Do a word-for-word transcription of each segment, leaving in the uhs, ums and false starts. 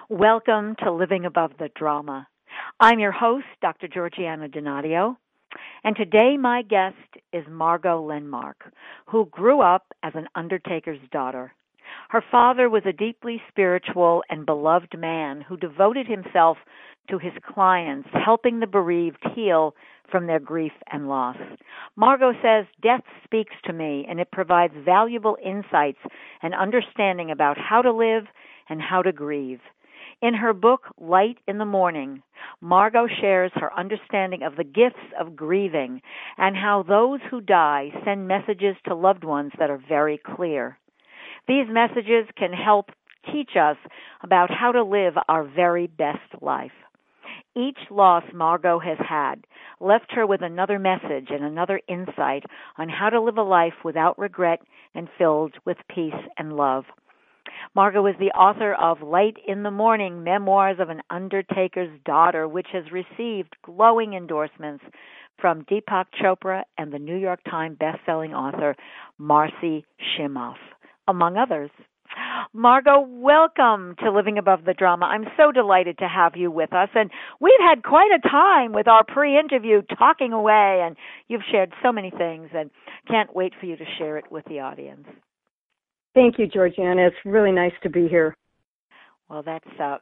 Welcome to Living Above the Drama. I'm your host, Doctor Georgiana Donadio, and today my guest is Margot Lenmark, who grew up as an undertaker's daughter. Her father was a deeply spiritual and beloved man who devoted himself to his clients, helping the bereaved heal from their grief and loss. Margot says, "Death speaks to me, and it provides valuable insights and understanding about how to live and how to grieve." In her book, Light in the Morning, Margot shares her understanding of the gifts of grieving and how those who die send messages to loved ones that are very clear. These messages can help teach us about how to live our very best life. Each loss Margot has had left her with another message and another insight on how to live a life without regret and filled with peace and love. Margot is the author of Light in the Morning, Memoirs of an Undertaker's Daughter, which has received glowing endorsements from Deepak Chopra and the New York Times bestselling author Marcy Shimoff, among others. Margot, welcome to Living Above the Drama. I'm so delighted to have you with us. And we've had quite a time with our pre-interview talking away, and you've shared so many things, and can't wait for you to share it with the audience. Thank you, Georgiana. It's really nice to be here. Well, that's uh,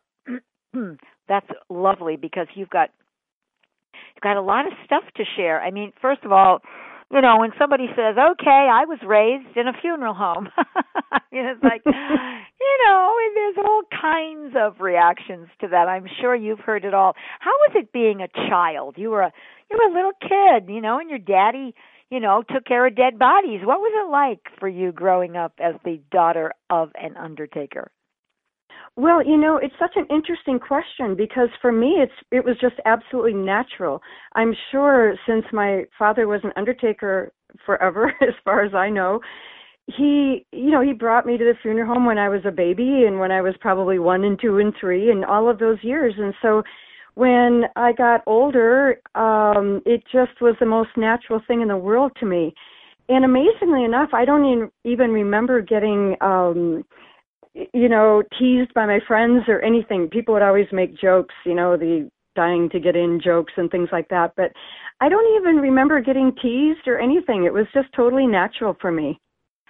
that's lovely because you've got you've got a lot of stuff to share. I mean, first of all, you know, when somebody says, "Okay, I was raised in a funeral home," I mean, it's like, you know, and there's all kinds of reactions to that. I'm sure you've heard it all. How was it being a child? You were a you were a little kid, you know, and your daddy, you know, took care of dead bodies. What was it like for you growing up as the daughter of an undertaker? Well, you know, it's such an interesting question because for me, it's it was just absolutely natural. I'm sure since my father was an undertaker forever, as far as I know, he, you know, he brought me to the funeral home when I was a baby and when I was probably one and two and three and all of those years. And so when I got older, um, it just was the most natural thing in the world to me. And amazingly enough, I don't even, even remember getting, um, you know, teased by my friends or anything. People would always make jokes, you know, the dying to get in jokes and things like that. But I don't even remember getting teased or anything. It was just totally natural for me.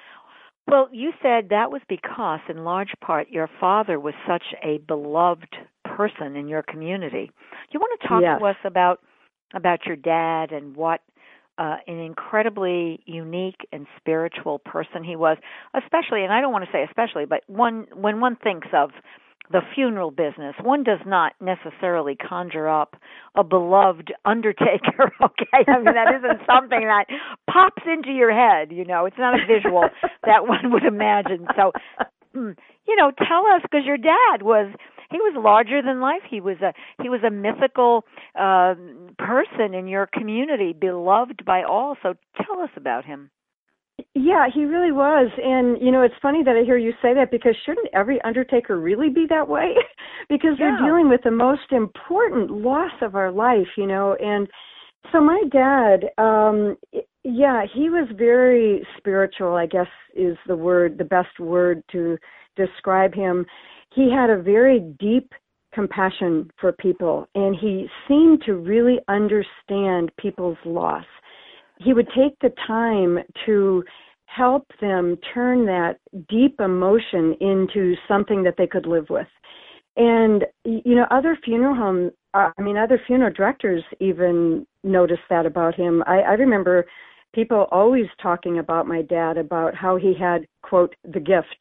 Well, you said that was because, in large part, your father was such a beloved person in your community. Do you want to talk Yes. to us about about your dad and what uh, an incredibly unique and spiritual person he was, especially, and I don't want to say especially, but one when one thinks of the funeral business, one does not necessarily conjure up a beloved undertaker, okay? I mean, that isn't something that pops into your head, you know. It's not a visual that one would imagine. So, you know, tell us, because your dad was, he was larger than life. He was a he was a mythical uh, person in your community, beloved by all. So tell us about him. Yeah, he really was. And, you know, it's funny that I hear you say that because shouldn't every undertaker really be that way? Because Yeah. they're dealing with the most important loss of our life, you know. And so my dad, um, yeah, he was very spiritual, I guess is the word, the best word to describe him. He had a very deep compassion for people, and he seemed to really understand people's loss. He would take the time to help them turn that deep emotion into something that they could live with. And, you know, other funeral homes, I mean, other funeral directors even noticed that about him. I, I remember people always talking about my dad, about how he had, quote, the gift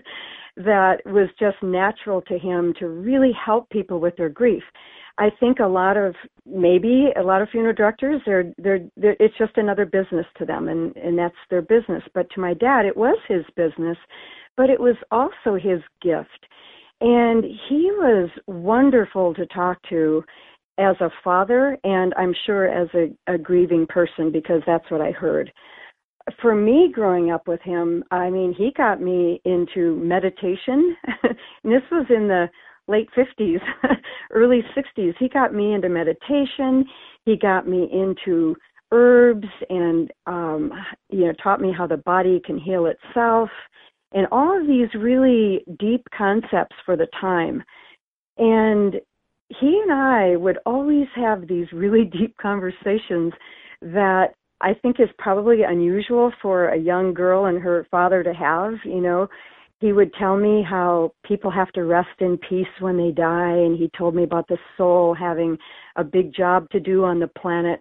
that was just natural to him to really help people with their grief. I think a lot of, maybe a lot of funeral directors, they're, they're, they're, it's just another business to them, and, and that's their business. But to my dad, it was his business, but it was also his gift. And he was wonderful to talk to as a father, and I'm sure as a, a grieving person, because that's what I heard. For me, growing up with him, I mean, he got me into meditation, and this was in the late fifties, early sixties. He got me into meditation. He got me into herbs and, um, you know, taught me how the body can heal itself and all of these really deep concepts for the time. And he and I would always have these really deep conversations that I think is probably unusual for a young girl and her father to have. You know, he would tell me how people have to rest in peace when they die, and he told me about the soul having a big job to do on the planet,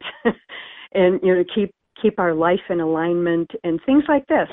and you know, to keep keep our life in alignment and things like this.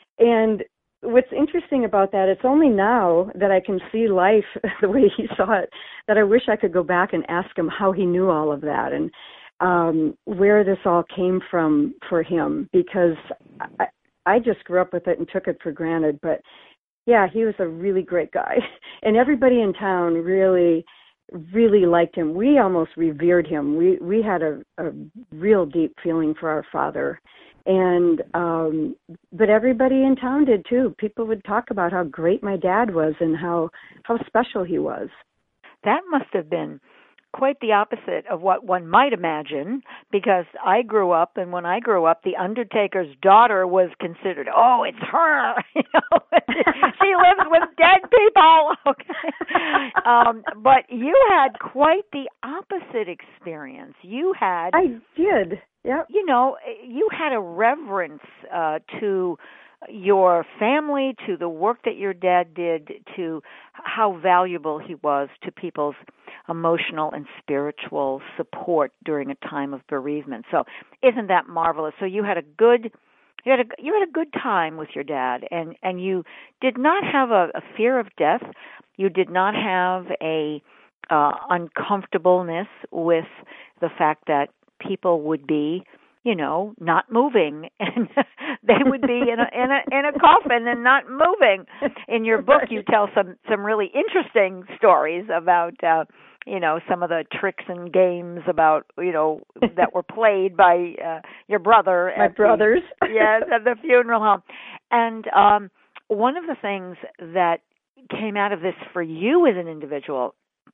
And what's interesting about that, it's only now that I can see life the way he saw it, that I wish I could go back and ask him how he knew all of that and um, where this all came from for him, because I, I just grew up with it and took it for granted. But yeah, he was a really great guy. And everybody in town really, really liked him. We almost revered him. We we had a, a real deep feeling for our father. And, um, but everybody in town did too. People would talk about how great my dad was and how, how special he was. That must have been quite the opposite of what one might imagine, because I grew up, and when I grew up, the undertaker's daughter was considered, oh, it's her, you know, she lives with dead people, okay. Um, but you had quite the opposite experience. You had, I did, yeah. You know, you had a reverence uh, to your family, to the work that your dad did, to how valuable he was to people's emotional and spiritual support during a time of bereavement. So isn't that marvelous? So you had a good you had a you had a good time with your dad, and, and you did not have a, a fear of death. You did not have a uh, uncomfortableness with the fact that people would be, you know, not moving, and they would be in a in a in a coffin and not moving. In your book, you tell some some really interesting stories about uh, you know, some of the tricks and games about, you know, that were played by uh, your brother. My brothers. The, yes, at the funeral home. And um, one of the things that came out of this for you as an individual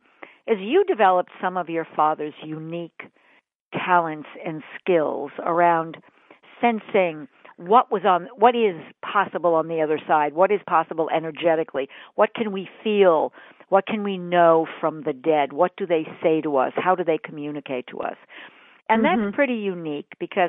is you developed some of your father's unique talents and skills around sensing what was on, what is possible on the other side, what is possible energetically, what can we feel, what can we know from the dead, what do they say to us, how do they communicate to us. And mm-hmm. that's pretty unique because,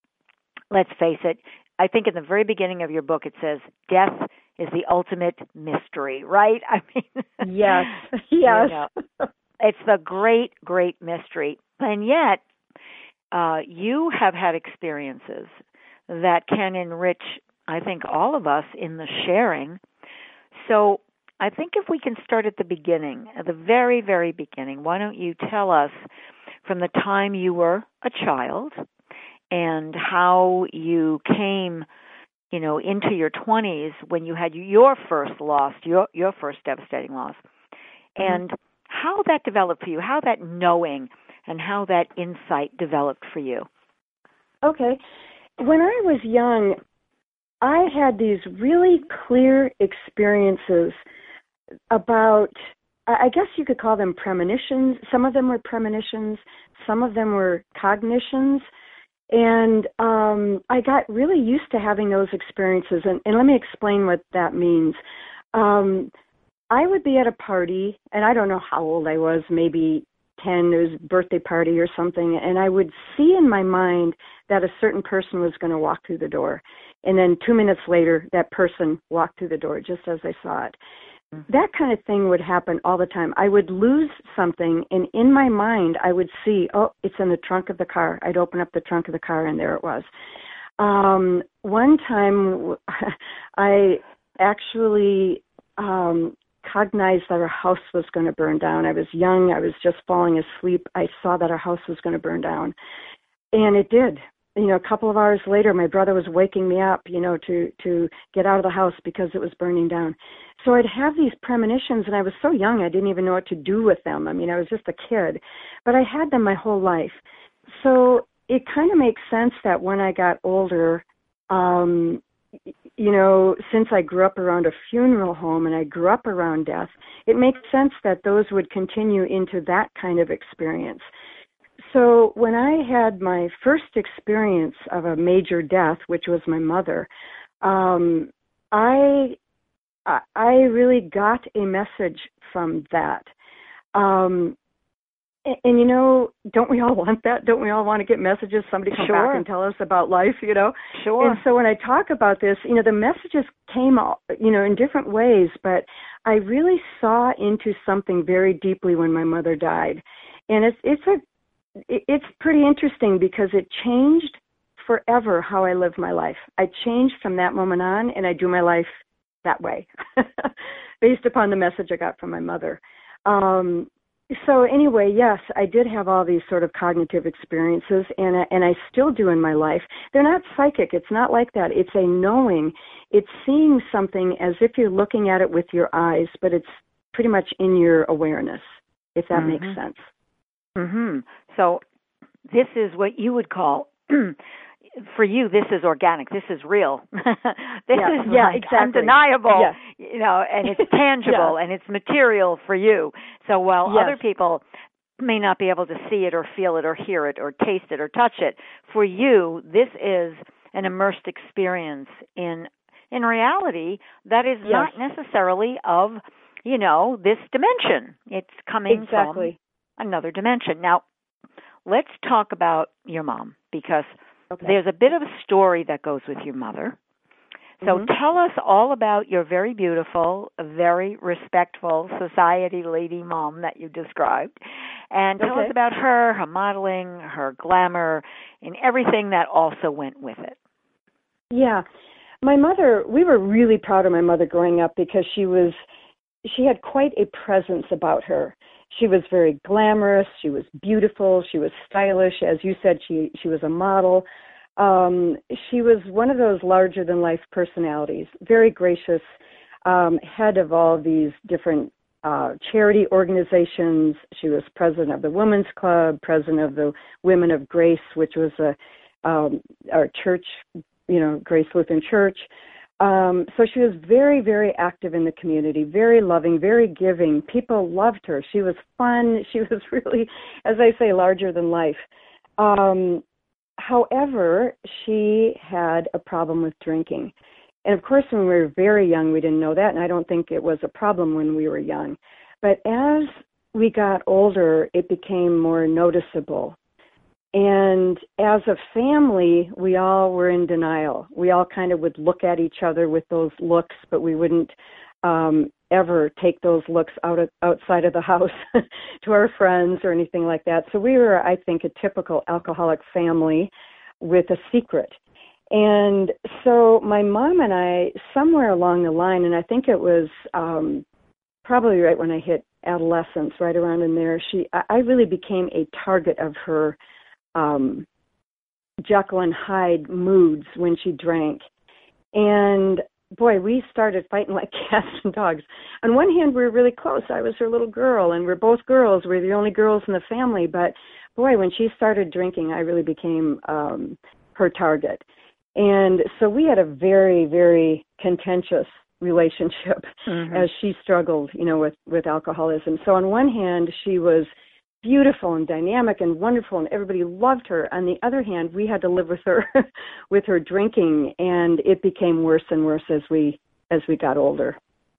let's face it, I think in the very beginning of your book it says death is the ultimate mystery, right? I mean, yes, yes. You know, it's the great, great mystery. And yet, Uh, you have had experiences that can enrich, I think, all of us in the sharing. So I think if we can start at the beginning, at the very, very beginning, why don't you tell us from the time you were a child and how you came, you know, into your twenties when you had your first loss, your, your first devastating loss, and mm-hmm. how that developed for you, how that knowing and how that insight developed for you. Okay. When I was young, I had these really clear experiences about, I guess you could call them premonitions. Some of them were premonitions. Some of them were cognitions. And um, I got really used to having those experiences. And, and let me explain what that means. Um, I would be at a party, and I don't know how old I was, maybe ten, it was a birthday party or something, and I would see in my mind that a certain person was going to walk through the door. And then two minutes later, that person walked through the door just as I saw it. Mm-hmm. That kind of thing would happen all the time. I would lose something, and in my mind, I would see, oh, it's in the trunk of the car. I'd open up the trunk of the car, and there it was. Um, one time, I actually um, cognized that our house was going to burn down. I was young. I was just falling asleep. I saw that our house was going to burn down. And it did. You know, a couple of hours later, my brother was waking me up, you know, to, to get out of the house because it was burning down. So I'd have these premonitions, and I was so young, I didn't even know what to do with them. I mean, I was just a kid. But I had them my whole life. So it kind of makes sense that when I got older, um, you know, since I grew up around a funeral home and I grew up around death, it makes sense that those would continue into that kind of experience. So when I had my first experience of a major death, which was my mother, um, I I really got a message from that. Um, and, and, you know, don't we all want that? Don't we all want to get messages, somebody come Sure. back and tell us about life, you know? Sure. And so when I talk about this, you know, the messages came, you know, in different ways, but I really saw into something very deeply when my mother died. And it's, it's a, it's pretty interesting because it changed forever how I live my life. I changed from that moment on, and I do my life that way, based upon the message I got from my mother. Um, so anyway, yes, I did have all these sort of cognitive experiences, and I, and I still do in my life. They're not psychic. It's not like that. It's a knowing. It's seeing something as if you're looking at it with your eyes, but it's pretty much in your awareness, if that mm-hmm. makes sense. Mm-hmm. So this is what you would call, for you, this is organic. This is real. this yeah, is yeah, like exactly. undeniable, yes. you know, and it's tangible yes. and it's material for you. So while yes. other people may not be able to see it or feel it or hear it or taste it or touch it, for you, this is an immersed experience in in reality that is yes. not necessarily of, you know, this dimension. It's coming exactly. from another dimension. Now, let's talk about your mom, because okay. there's a bit of a story that goes with your mother. So mm-hmm. tell us all about your very beautiful, very respectful society lady mom that you described. And tell okay. us about her, her modeling, her glamour, and everything that also went with it. Yeah. My mother, we were really proud of my mother growing up because she was, she had quite a presence about her. She was very glamorous. She was beautiful. She was stylish. As you said, she, she was a model. Um, she was one of those larger-than-life personalities, very gracious, um, head of all these different uh, charity organizations. She was president of the Women's Club, president of the Women of Grace, which was a um, our church, you know, Grace Lutheran Church. Um, so she was very, very active in the community, very loving, very giving. People loved her. She was fun. She was really, as I say, larger than life. Um, however, she had a problem with drinking. And of course, when we were very young, we didn't know that, and I don't think it was a problem when we were young. But as we got older, it became more noticeable. And as a family, we all were in denial. We all kind of would look at each other with those looks, but we wouldn't um, ever take those looks out of, outside of the house to our friends or anything like that. So we were, I think, a typical alcoholic family with a secret. And so my mom and I, somewhere along the line, and I think it was um, probably right when I hit adolescence, right around in there, she, I really became a target of her Um, Jekyll and Hyde moods when she drank. And boy, we started fighting like cats and dogs. On one hand, we were really close. I was her little girl, and we're both girls. We're the only girls in the family. But boy, when she started drinking, I really became um, her target. And so we had a very, very contentious relationship mm-hmm. as she struggled, you know, with, with alcoholism. So on one hand, she was beautiful and dynamic and wonderful, and everybody loved her. On the other hand, we had to live with her, with her drinking, and it became worse and worse as we as we got older.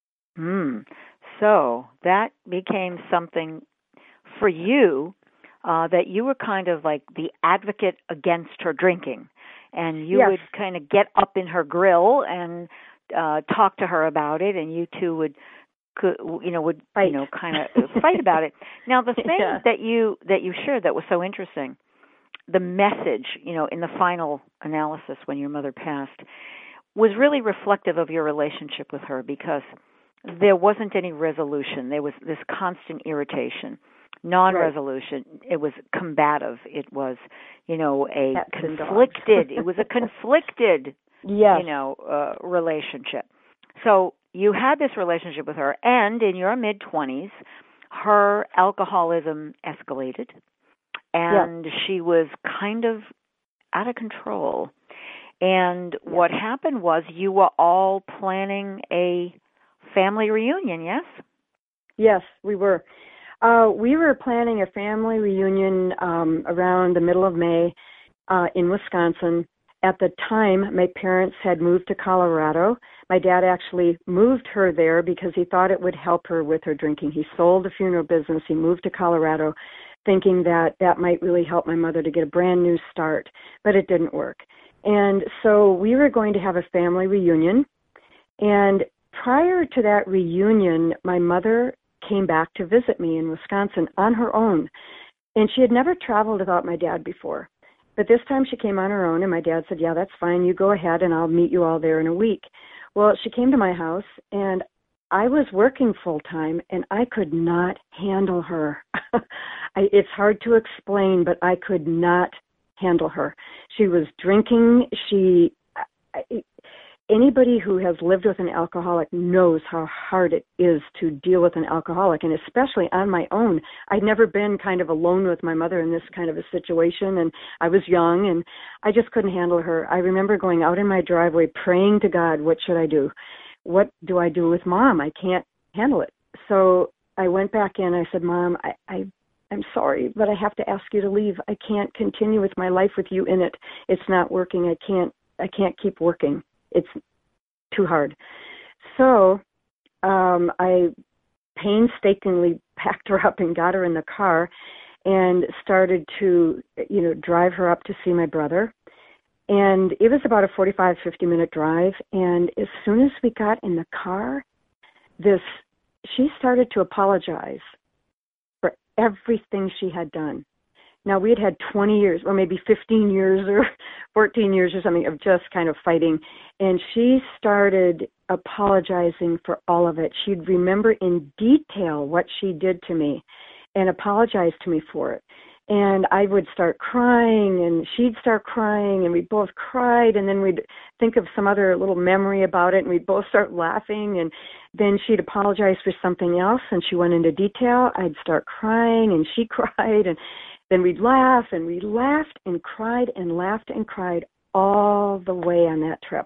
Mm. So that became something for you uh, that you were kind of like the advocate against her drinking, and you yes. would kind of get up in her grill and uh, talk to her about it, and you two would. Could, you know, would fight. you know, kind of fight about it. Now, the thing yeah. that you that you shared that was so interesting, the message, you know, in the final analysis when your mother passed, was really reflective of your relationship with her, because there wasn't any resolution. There was this constant irritation, non-resolution. Right. It was combative. It was, you know, a Cats conflicted. It was a conflicted, yes. you know, uh, relationship. So you had this relationship with her, and in your mid-twenties, her alcoholism escalated, and yep. she was kind of out of control. And yep. what happened was you were all planning a family reunion, yes? Yes, we were. Uh, we were planning a family reunion um, around the middle of May uh, in Wisconsin. at the time, my parents had moved to Colorado. My dad actually moved her there because he thought it would help her with her drinking. He sold the funeral business. He moved to Colorado thinking that that might really help my mother to get a brand new start, but it didn't work. And so we were going to have a family reunion. And prior to that reunion, my mother came back to visit me in Wisconsin on her own. And she had never traveled without my dad before. But this time she came on her own, and my dad said, yeah, that's fine. You go ahead, and I'll meet you all there in a week. Well, she came to my house, and I was working full-time, and I could not handle her. I, it's hard to explain, but I could not handle her. She was drinking. She, I, anybody who has lived with an alcoholic knows how hard it is to deal with an alcoholic, and especially on my own. I'd never been kind of alone with my mother in this kind of a situation, and I was young, and I just couldn't handle her. I remember going out in my driveway praying to God, what should I do? What do I do with Mom? I can't handle it. So I went back in. I said, Mom, I, I, I'm sorry, but I have to ask you to leave. I can't continue with my life with you in it. It's not working. I can't, I can't keep working. It's too hard. So um, I painstakingly packed her up and got her in the car and started to, you know, drive her up to see my brother. And it was about a forty-five, fifty-minute drive. And as soon as we got in the car, this she started to apologize for everything she had done. Now, we had had twenty years, or maybe fifteen years or fourteen years or something of just kind of fighting. And she started apologizing for all of it. She'd remember in detail what she did to me and apologize to me for it. And I would start crying, and she'd start crying, and we both cried, and then we'd think of some other little memory about it, and we'd both start laughing, and then she'd apologize for something else, and she went into detail. I'd start crying, and she cried, and then we'd laugh, and we laughed and cried and laughed and cried all the way on that trip.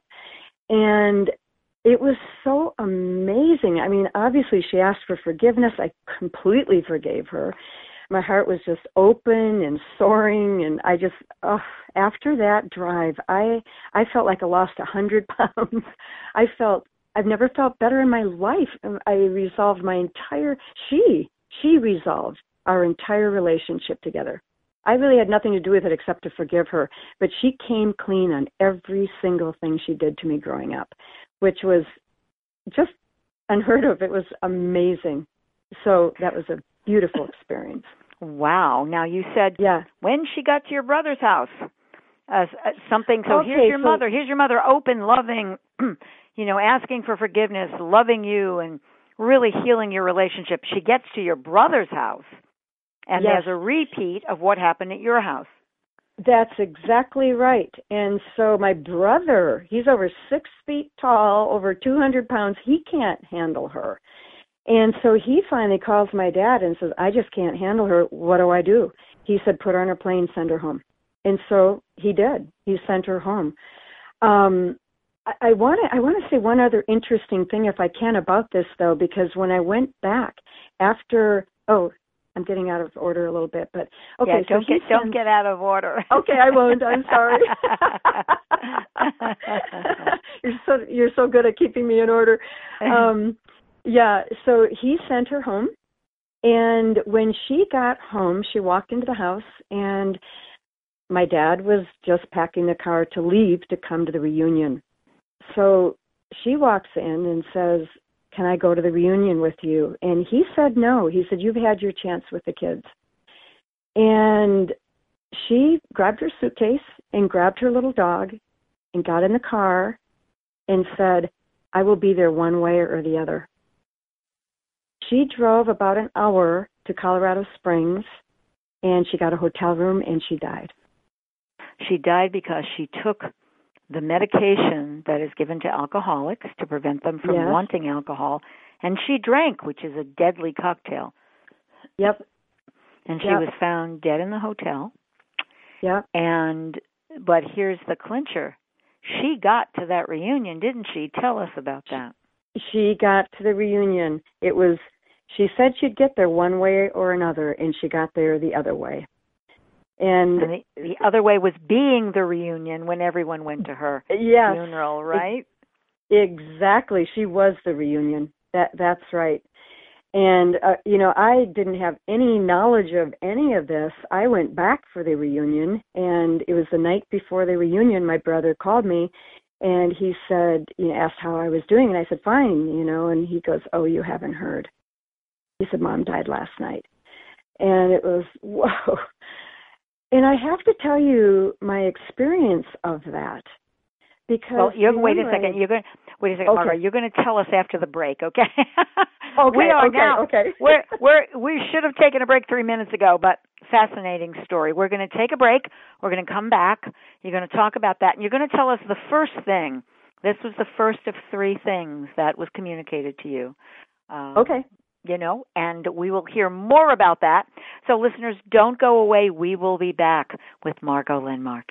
And it was so amazing. I mean, obviously she asked for forgiveness. I completely forgave her. My heart was just open and soaring, and I just, oh, after that drive, I I felt like I lost a hundred pounds. I felt, I've never felt better in my life. I resolved my entire, she, she resolved our entire relationship together. I really had nothing to do with it except to forgive her, but she came clean on every single thing she did to me growing up, which was just unheard of. It was amazing. So that was a beautiful experience. Wow. Now, you said yeah. when she got to your brother's house, uh, something, so okay, here's your so, mother, here's your mother open, loving, you know, asking for forgiveness, loving you, and really healing your relationship. She gets to your brother's house, and yes. there's a repeat of what happened at your house. That's exactly right. And so my brother, he's over six feet tall, over two hundred pounds. He can't handle her. And so he finally calls my dad and says, I just can't handle her. What do I do? He said, put her on a plane, send her home. And so he did. He sent her home. Um, I want to I want to say one other interesting thing, if I can, about this, though, because when I went back after, oh, I'm getting out of order a little bit, but okay. Yeah, don't so get sends, don't get out of order. Okay, I won't. I'm sorry. you're so you're so good at keeping me in order. Um, yeah. So he sent her home, and when she got home, she walked into the house, and my dad was just packing the car to leave to come to the reunion. So she walks in and says, can I go to the reunion with you? And he said no. He said, you've had your chance with the kids. And she grabbed her suitcase and grabbed her little dog and got in the car and said, I will be there one way or the other. She drove about an hour to Colorado Springs, and she got a hotel room, and she died. She died because she took the medication that is given to alcoholics to prevent them from yes. wanting alcohol, and she drank, which is a deadly cocktail. Yep. And she yep. was found dead in the hotel. Yep. And but here's the clincher. She got to that reunion, didn't she? Tell us about that. She got to the reunion. It was, she said she'd get there one way or another, and she got there the other way. And, and the, the other way was being the reunion when everyone went to her yes, funeral, right? Exactly. She was the reunion. That that's right. And, uh, you know, I didn't have any knowledge of any of this. I went back for the reunion, and it was the night before the reunion. My brother called me, and he said, you know, asked how I was doing, and I said, fine, you know, and he goes, oh, you haven't heard. He said, Mom died last night. And it was, whoa. And I have to tell you my experience of that. Because well, you're, wait a second. You're going. Wait a second, okay. Margaret. You're going to tell us after the break, okay? Okay. We are okay. now. Okay. we're we're we should have taken a break three minutes ago, but fascinating story. We're going to take a break. We're going to come back. You're going to talk about that, and you're going to tell us the first thing. This was the first of three things that was communicated to you. Um, okay. You know, and we will hear more about that. So, listeners, don't go away. We will be back with Margot Lenmark.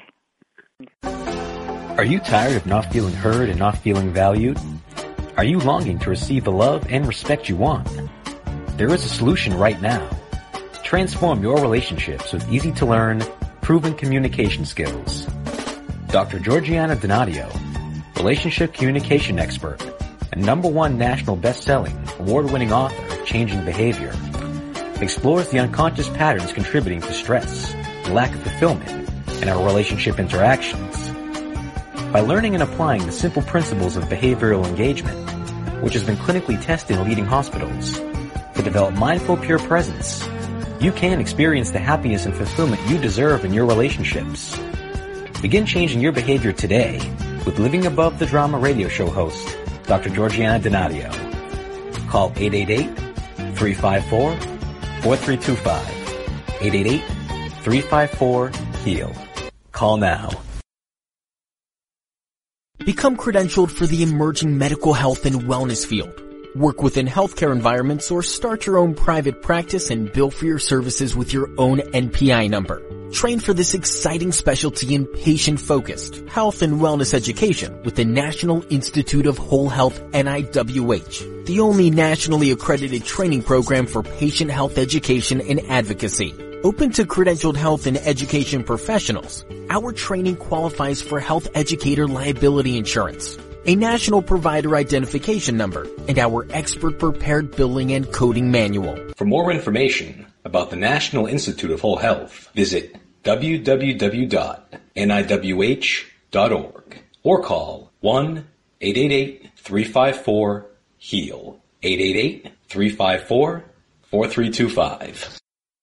Are you tired of not feeling heard and not feeling valued? Are you longing to receive the love and respect you want? There is a solution right now. Transform your relationships with easy-to-learn, proven communication skills. Doctor Georgiana Donadio, relationship communication expert and number one national best-selling, award-winning author of Changing Behavior, explores the unconscious patterns contributing to stress, lack of fulfillment, and our relationship interactions. By learning and applying the simple principles of behavioral engagement, which has been clinically tested in leading hospitals, to develop mindful, pure presence, you can experience the happiness and fulfillment you deserve in your relationships. Begin changing your behavior today with Living Above the Drama radio show host, Doctor Georgiana Donadio. Call eight eight eight, three five four, four three two five. eight eight eight, three five four, HEAL. Call now. Become credentialed for the emerging medical health and wellness field. Work within healthcare environments or start your own private practice and bill for your services with your own N P I number. Train for this exciting specialty in patient-focused health and wellness education with the National Institute of Whole Health N I W H, the only nationally accredited training program for patient health education and advocacy. Open to credentialed health and education professionals, our training qualifies for health educator liability insurance, a national provider identification number, and our expert prepared billing and coding manual. For more information about the National Institute of Whole Health, visit w w w dot n i w h dot org or call one eight eight eight, three five four, HEAL, eight eight eight, three five four, four three two five.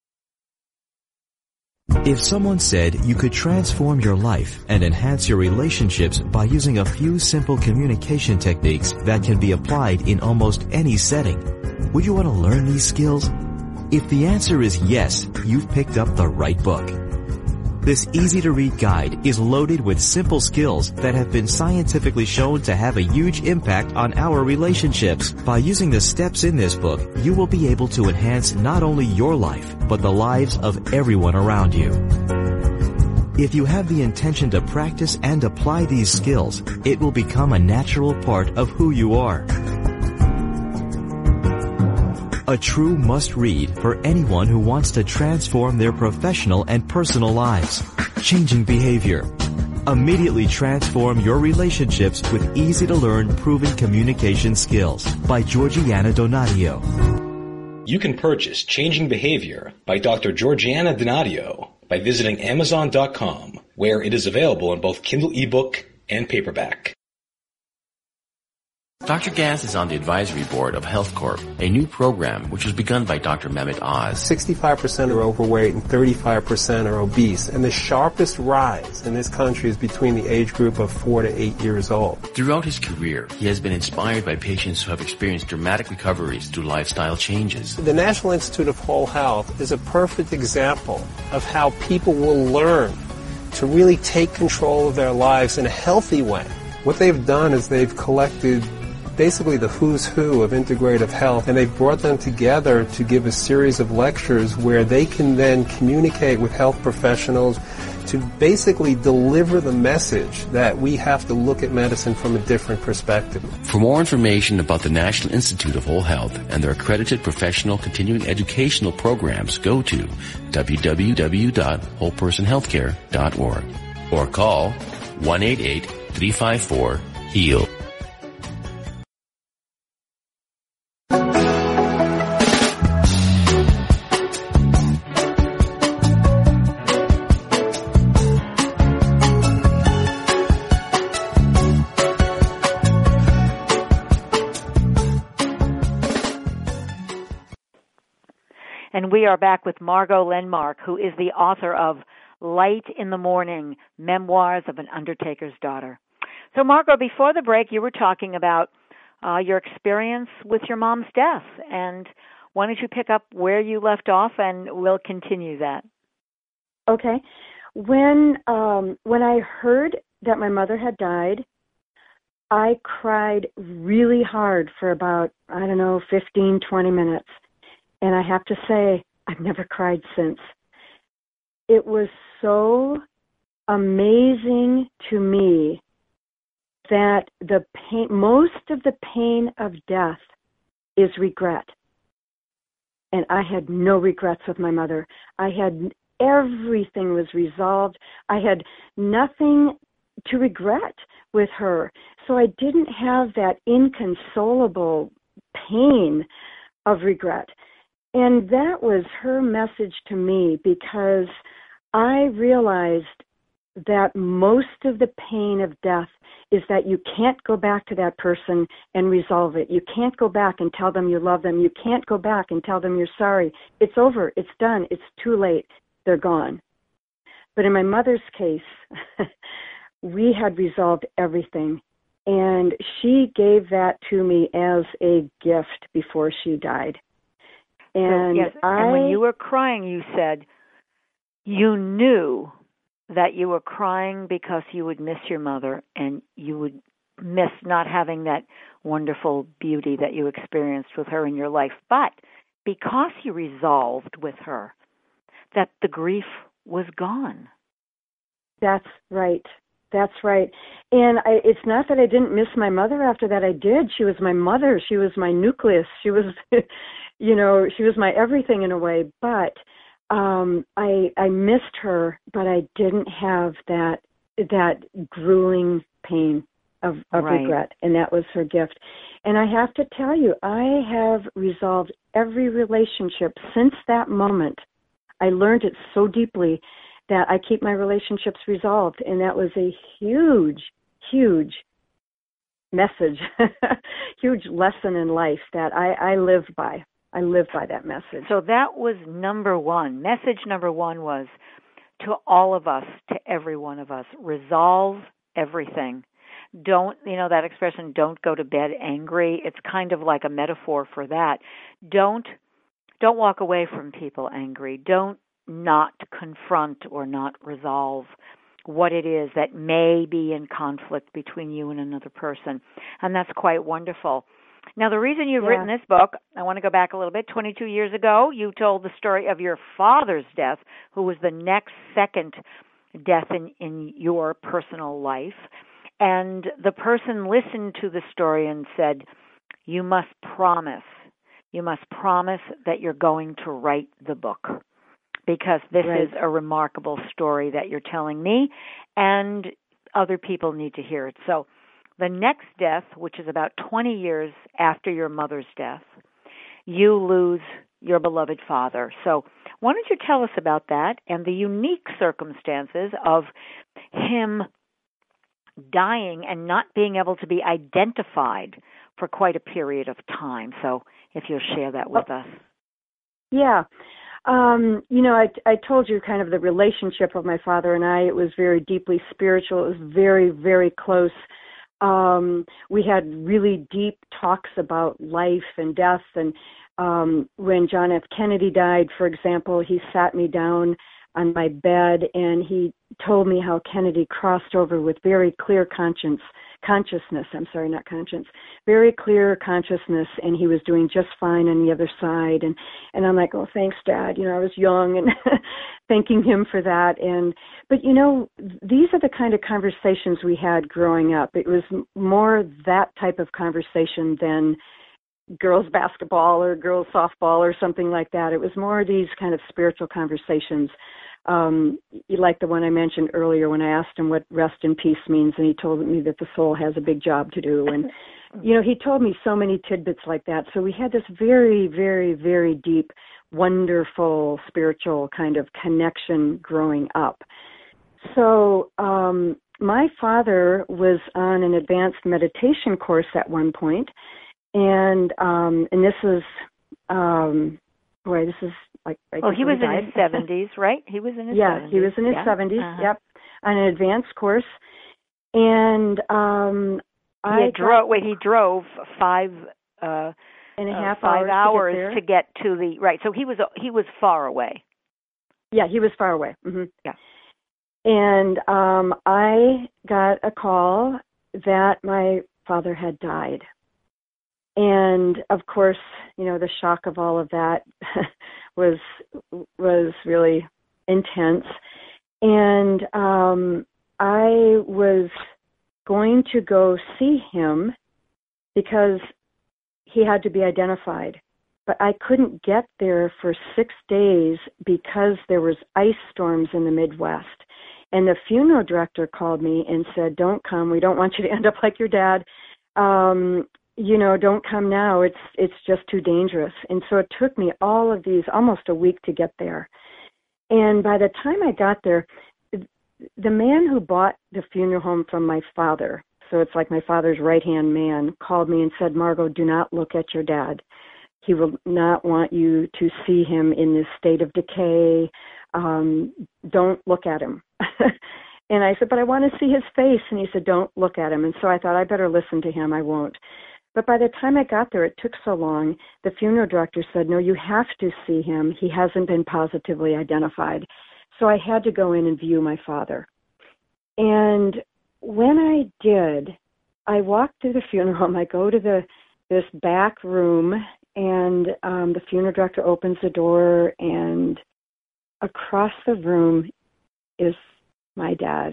If someone said you could transform your life and enhance your relationships by using a few simple communication techniques that can be applied in almost any setting, would you want to learn these skills? If the answer is yes, you've picked up the right book. This easy-to-read guide is loaded with simple skills that have been scientifically shown to have a huge impact on our relationships. By using the steps in this book, you will be able to enhance not only your life, but the lives of everyone around you. If you have the intention to practice and apply these skills, it will become a natural part of who you are. A true must-read for anyone who wants to transform their professional and personal lives. Changing Behavior. Immediately transform your relationships with easy-to-learn, proven communication skills by Georgiana Donadio. You can purchase Changing Behavior by Doctor Georgiana Donadio by visiting amazon dot com, where it is available in both Kindle ebook and paperback. Doctor Gas is on the advisory board of Health Corp, a new program which was begun by Doctor Mehmet Oz. sixty-five percent are overweight and thirty-five percent are obese, and the sharpest rise in this country is between the age group of four to eight years old. Throughout his career, he has been inspired by patients who have experienced dramatic recoveries through lifestyle changes. The National Institute of Whole Health is a perfect example of how people will learn to really take control of their lives in a healthy way. What they've done is they've collected basically the who's who of integrative health, and they've brought them together to give a series of lectures where they can then communicate with health professionals to basically deliver the message that we have to look at medicine from a different perspective. For more information about the National Institute of Whole Health and their accredited professional continuing educational programs, go to w w w dot whole person healthcare dot org or call one eight eight, three five four, HEAL. And we are back with Margot Lenmark, who is the author of Light in the Morning, Memoirs of an Undertaker's Daughter. So, Margot, before the break, you were talking about uh, your experience with your mom's death. And why don't you pick up where you left off, and we'll continue that. Okay. When um, when I heard that my mother had died, I cried really hard for about, I don't know, fifteen, twenty minutes. And I have to say, I've never cried since. It was so amazing to me that the pain, most of the pain of death is regret. And I had no regrets with my mother. I had, everything was resolved. I had nothing to regret with her. So I didn't have that inconsolable pain of regret. And that was her message to me, because I realized that most of the pain of death is that you can't go back to that person and resolve it. You can't go back and tell them you love them. You can't go back and tell them you're sorry. It's over. It's done. It's too late. They're gone. But in my mother's case, we had resolved everything. And she gave that to me as a gift before she died. And, so, yes, I, and when you were crying, you said you knew that you were crying because you would miss your mother and you would miss not having that wonderful beauty that you experienced with her in your life. But because you resolved with her that the grief was gone. That's right. That's right. And I, it's not that I didn't miss my mother after that. I did. She was my mother. She was my nucleus. She was, you know, she was my everything in a way. But um, I I missed her, but I didn't have that that grueling pain of, of right. regret, and that was her gift. And I have to tell you, I have resolved every relationship since that moment. I learned it so deeply that I keep my relationships resolved, and that was a huge, huge message, huge lesson in life that I, I live by. I live by that message. So that was number one. Message number one was to all of us, to every one of us, resolve everything. Don't, you know, that expression, don't go to bed angry. It's kind of like a metaphor for that. Don't, don't walk away from people angry. Don't not confront or not resolve what it is that may be in conflict between you and another person. And that's quite wonderful. Now, the reason you've yeah. written this book, I want to go back a little bit. twenty-two years ago, you told the story of your father's death, who was the next second death in, in your personal life. And the person listened to the story and said, you must promise, you must promise that you're going to write the book, because this right. is a remarkable story that you're telling me, and other people need to hear it. So the next death, which is about twenty years after your mother's death, you lose your beloved father. So why don't you tell us about that and the unique circumstances of him dying and not being able to be identified for quite a period of time. So if you'll share that with us. Yeah. Um, you know, I, I told you kind of the relationship of my father and I. It was very deeply spiritual. It was very, very close. Um, we had really deep talks about life and death. And um, when John F. Kennedy died, for example, he sat me down on my bed, and he told me how Kennedy crossed over with very clear conscience, consciousness, I'm sorry, not conscience, very clear consciousness, and he was doing just fine on the other side. And, and I'm like, oh, thanks, Dad. You know, I was young and thanking him for that. And, but, you know, these are the kind of conversations we had growing up. It was more that type of conversation than girls basketball or girls softball or something like that. It was more these kind of spiritual conversations, um, like the one I mentioned earlier when I asked him what rest in peace means, and he told me that the soul has a big job to do. And, you know, he told me so many tidbits like that. So we had this very, very, very deep, wonderful spiritual kind of connection growing up. So um, my father was on an advanced meditation course at one point, And um, and this is, um, boy, this is like right Oh, he was he in his seventies, right? He was in his yeah, seventies. he was in his yeah. seventies. Uh-huh. Yep, on an advanced course, and um, He I drove. Wait, he drove five uh, and a uh, half five hours, hours to get, to get to the right. So he was he was far away. Yeah, he was far away. Mm-hmm. Yeah, and um, I got a call that my father had died. And of course, you know, the shock of all of that was was really intense. And um, I was going to go see him because he had to be identified. But I couldn't get there for six days because there was ice storms in the Midwest. And the funeral director called me and said, "Don't come. We don't want you to end up like your dad. Um, you know, don't come now. It's it's just too dangerous." And so it took me all of these, almost a week to get there. And by the time I got there, the man who bought the funeral home from my father, so it's like my father's right-hand man, called me and said, "Margot, do not look at your dad. He will not want you to see him in this state of decay. Um, don't look at him." And I said, "But I want to see his face." And he said, "Don't look at him." And so I thought, I better listen to him. I won't. But by the time I got there, it took so long, the funeral director said, "No, you have to see him. He hasn't been positively identified." So I had to go in and view my father. And when I did, I walked through the funeral home. I go to the this back room, and um, the funeral director opens the door, and across the room is my dad.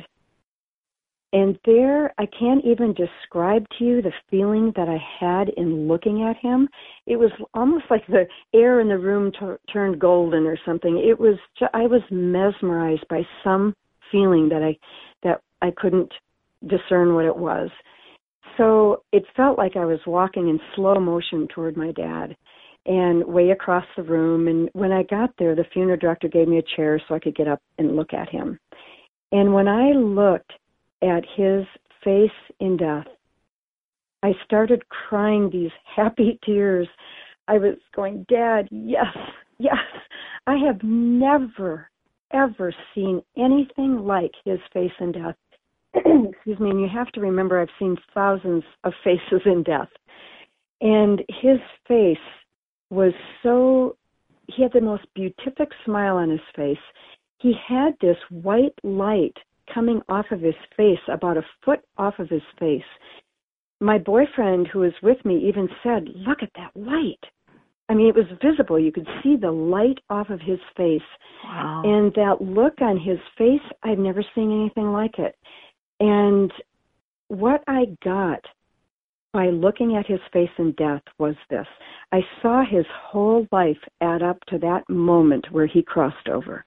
And there, I can't even describe to you the feeling that I had in looking at him. It was almost like the air in the room t- turned golden or something. It was, ju- I was mesmerized by some feeling that I, that I couldn't discern what it was. So it felt like I was walking in slow motion toward my dad and way across the room. And when I got there, the funeral director gave me a chair so I could get up and look at him. And when I looked at his face in death, I started crying these happy tears. I was going, "Dad, yes, yes. I have never, ever seen anything like his face in death." Excuse me, and you have to remember I've seen thousands of faces in death. And his face was so, he had the most beatific smile on his face. He had this white light coming off of his face, about a foot off of his face. My boyfriend who was with me even said, "Look at that light." I mean, it was visible. You could see the light off of his face. Wow. And that look on his face, I've never seen anything like it. And what I got by looking at his face in death was this. I saw his whole life add up to that moment where he crossed over.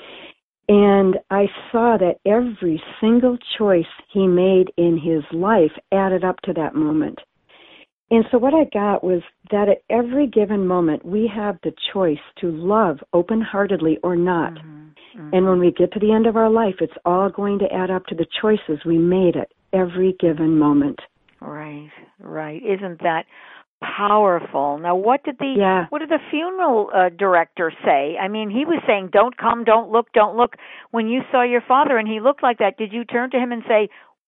And I saw that every single choice he made in his life added up to that moment. And so what I got was that at every given moment, we have the choice to love open-heartedly or not. Mm-hmm. Mm-hmm. And when we get to the end of our life, it's all going to add up to the choices we made at every given moment. Right, right. Isn't that powerful? Now, what did the yeah. what did the funeral uh, director say? I mean, he was saying, "Don't come, don't look, don't look." When you saw your father and he looked like that, did you turn to him and say,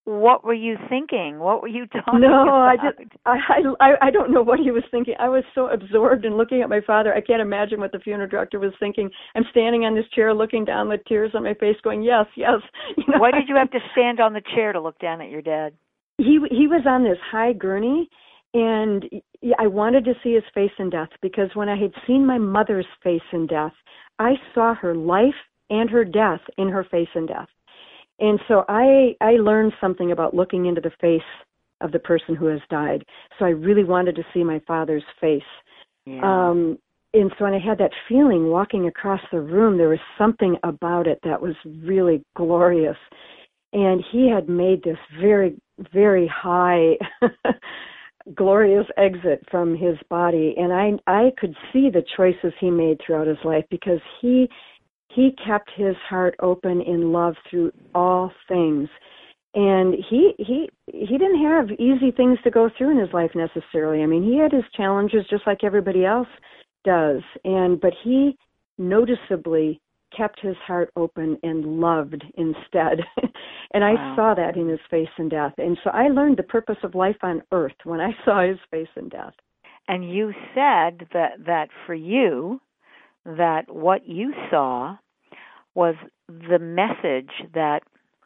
what were you thinking? What were you talking no, about? I just I, I I don't know what he was thinking. I was so absorbed in looking at my father. I can't imagine what the funeral director was thinking. I'm standing on this chair looking down with tears on my face going, yes, yes. You know, Why did you have to stand on the chair to look down at your dad? He he was on this high gurney, and I wanted to see his face in death, because when I had seen my mother's face in death, I saw her life and her death in her face in death. And so I I learned something about looking into the face of the person who has died. So I really wanted to see my father's face. Yeah. Um, and so when I had that feeling walking across the room, there was something about it that was really glorious. And he had made this very, very high, glorious exit from his body. And I I could see the choices he made throughout his life, because he he kept his heart open in love through all things. And he he he didn't have easy things to go through in his life necessarily. I mean, he had his challenges just like everybody else does. And but he noticeably kept his heart open and loved instead. And I Wow. saw that in his face in death. And so I learned the purpose of life on earth when I saw his face in death. And you said that, that for you, that what you saw was the message that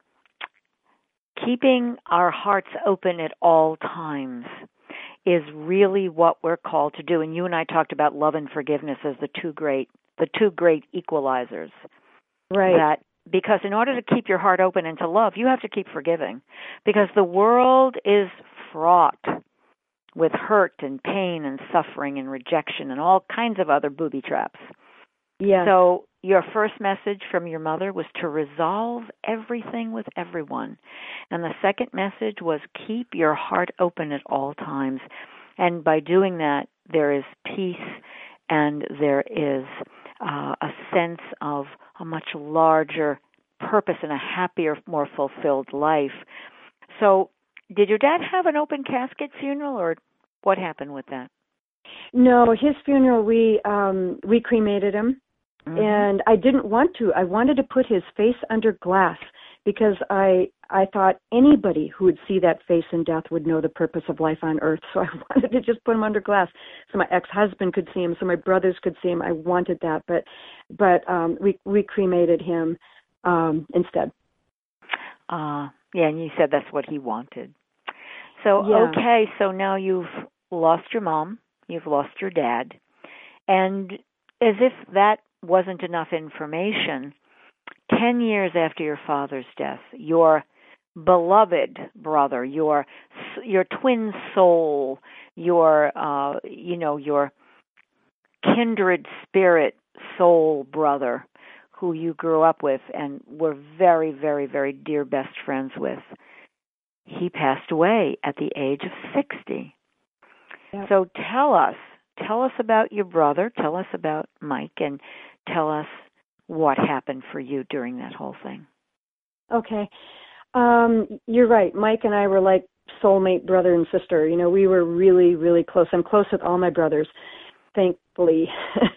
keeping our hearts open at all times is really what we're called to do. And you and I talked about love and forgiveness as the two great the two great equalizers. Right. That because in order to keep your heart open and to love, you have to keep forgiving. Because the world is fraught with hurt and pain and suffering and rejection and all kinds of other booby traps. Yeah. So your first message from your mother was to resolve everything with everyone. And the second message was keep your heart open at all times. And by doing that, there is peace and there is uh, a sense of a much larger purpose and a happier, more fulfilled life. So did your dad have an open casket funeral, or what happened with that? No, his funeral, we um, we cremated him. Mm-hmm. And I didn't want to. I wanted to put his face under glass, because I I thought anybody who would see that face in death would know the purpose of life on earth. So I wanted to just put him under glass so my ex-husband could see him, so my brothers could see him. I wanted that, but but um, we we cremated him um, instead. Uh, yeah, and you said that's what he wanted. So yeah. Okay, so now you've lost your mom, you've lost your dad, and as if that wasn't enough information, ten years after your father's death, your beloved brother, your your twin soul, your uh, you know your kindred spirit soul brother, who you grew up with and were very, very, very dear best friends with, he passed away at the age of sixty. Yep. So tell us, tell us about your brother, tell us about Mike, and tell us what happened for you during that whole thing. Okay. Um, you're right. Mike and I were like soulmate brother and sister. You know, we were really, really close. I'm close with all my brothers, thankfully.